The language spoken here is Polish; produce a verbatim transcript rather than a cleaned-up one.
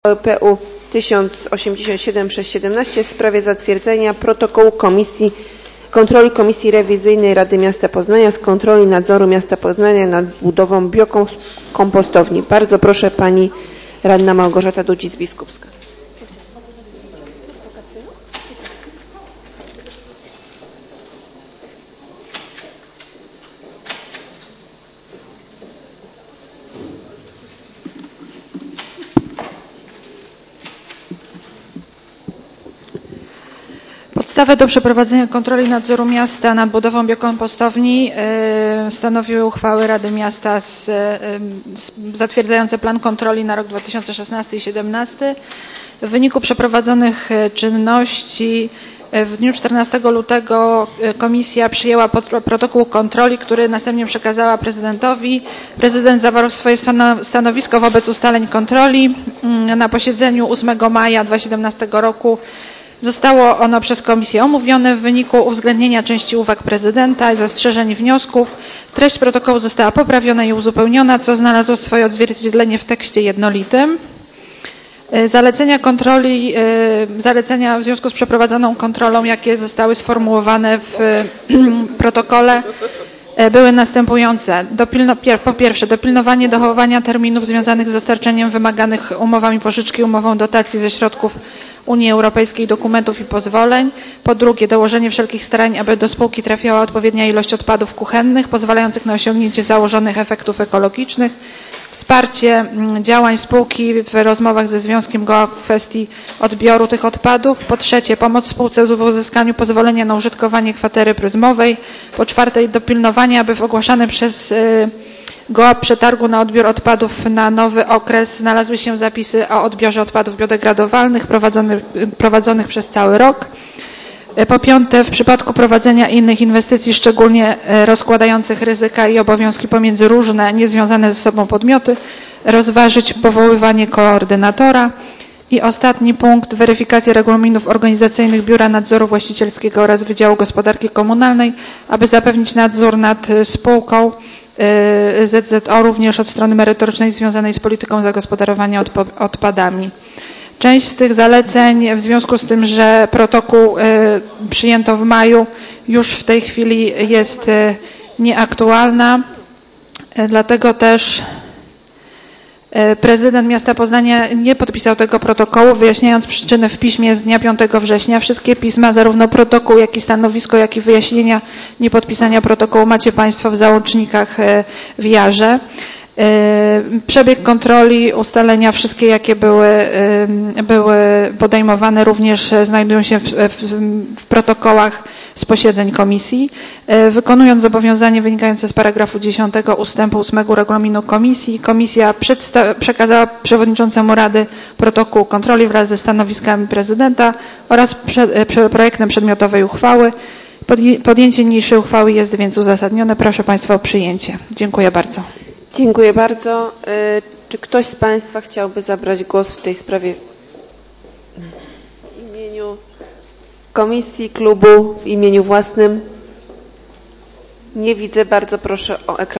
P U tysiąc osiemdziesiąt siedem przez siedemnaście w sprawie zatwierdzenia protokołu Komisji Kontroli Komisji Rewizyjnej Rady Miasta Poznania z kontroli nadzoru Miasta Poznania nad budową biokompostowni. Bardzo proszę, pani radna Małgorzata Dudzic-Biskupska. Podstawę do przeprowadzenia kontroli nadzoru miasta nad budową biokompostowni y, stanowiły uchwały Rady Miasta z, y, z, zatwierdzające plan kontroli na rok dwa tysiące szesnasty i dwa tysiące siedemnasty. W wyniku przeprowadzonych czynności w dniu czternastego lutego komisja przyjęła protokół kontroli, który następnie przekazała prezydentowi. Prezydent zawarł swoje stanowisko wobec ustaleń kontroli. Na posiedzeniu ósmego maja dwa tysiące siedemnastego roku zostało ono przez komisję omówione. W wyniku uwzględnienia części uwag prezydenta i zastrzeżeń i wniosków treść protokołu została poprawiona i uzupełniona, co znalazło swoje odzwierciedlenie w tekście jednolitym. Zalecenia kontroli, zalecenia w związku z przeprowadzoną kontrolą, jakie zostały sformułowane w protokole, były następujące. Dopilno, po pierwsze, dopilnowanie dochowania terminów związanych z dostarczeniem wymaganych umowami pożyczki, umową dotacji ze środków Unii Europejskiej, dokumentów i pozwoleń. Po drugie, dołożenie wszelkich starań, aby do spółki trafiała odpowiednia ilość odpadów kuchennych, pozwalających na osiągnięcie założonych efektów ekologicznych. Wsparcie działań spółki w rozmowach ze Związkiem Goła w kwestii odbioru tych odpadów. Po trzecie, pomoc spółce w uzyskaniu pozwolenia na użytkowanie kwatery pryzmowej. Po czwarte, dopilnowanie, aby w ogłaszanym przez Goła przetargu na odbiór odpadów na nowy okres znalazły się zapisy o odbiorze odpadów biodegradowalnych prowadzonych, prowadzonych przez cały rok. Po piąte, w przypadku prowadzenia innych inwestycji, szczególnie rozkładających ryzyka i obowiązki pomiędzy różne, niezwiązane ze sobą podmioty, rozważyć powoływanie koordynatora. I ostatni punkt, weryfikacja regulaminów organizacyjnych Biura Nadzoru Właścicielskiego oraz Wydziału Gospodarki Komunalnej, aby zapewnić nadzór nad spółką Z Z O również od strony merytorycznej związanej z polityką zagospodarowania odpadami. Część z tych zaleceń w związku z tym, że protokół przyjęto w maju, już w tej chwili jest nieaktualna. Dlatego też prezydent miasta Poznania nie podpisał tego protokołu, wyjaśniając przyczyny w piśmie z dnia piątego września. Wszystkie pisma, zarówno protokół, jak i stanowisko, jak i wyjaśnienia niepodpisania protokołu macie Państwo w załącznikach w jarze. Przebieg kontroli, ustalenia wszystkie, jakie były, były podejmowane, również znajdują się w, w, w protokołach z posiedzeń komisji. Wykonując zobowiązanie wynikające z paragrafu dziesiątego ustępu ósmego regulaminu komisji, komisja przekazała przewodniczącemu Rady protokół kontroli wraz ze stanowiskami prezydenta oraz prze, prze, projektem przedmiotowej uchwały. Podjęcie niniejszej uchwały jest więc uzasadnione. Proszę Państwa o przyjęcie. Dziękuję bardzo. Dziękuję bardzo. Czy ktoś z Państwa chciałby zabrać głos w tej sprawie w imieniu komisji, klubu, w imieniu własnym? Nie widzę. Bardzo proszę o ekran.